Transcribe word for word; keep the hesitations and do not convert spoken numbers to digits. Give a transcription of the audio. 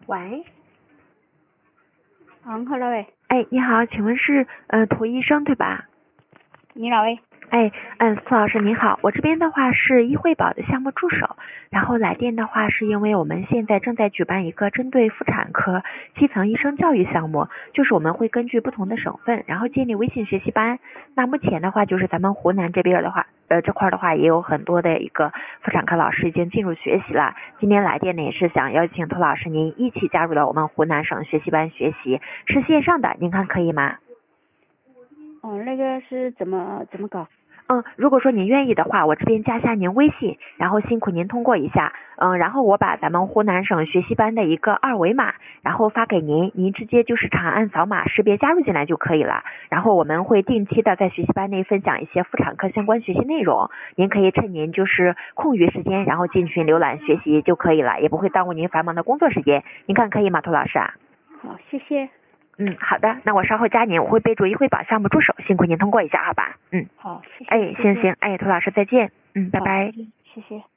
喂， 嗯，好，哪位？ 哎，你好，请问是呃涂医生对吧？ 你哪位？ 哎，嗯，苏老师您好，我这边的话是医惠宝的项目助手，然后来电的话是因为我们现在正在举办一个针对妇产科基层医生教育项目，就是我们会根据不同的省份，然后建立微信学习班。那目前的话就是咱们湖南这边的话，呃这块的话也有很多的一个妇产科老师已经进入学习了。今天来电呢也是想邀请涂老师您一起加入到我们湖南省学习班学习，是线上的，您看可以吗？ 哦，那个是怎么怎么搞？ 嗯，如果说您愿意的话，我这边加下您微信，然后辛苦您通过一下，嗯，然后我把咱们湖南省学习班的一个二维码，然后发给您，您直接就是长按扫码识别加入进来就可以了。然后我们会定期的在学习班内分享一些妇产科相关学习内容，您可以趁您就是空余时间，然后进群浏览学习就可以了，也不会耽误您繁忙的工作时间。您看可以吗，涂老师啊？ 好，谢谢。 嗯，好的，那我稍后加您，我会备注医惠宝项目助手，辛苦您通过一下，好吧？嗯， 好，谢谢。 哎，行行，哎，涂老师再见，嗯，拜拜。 谢谢。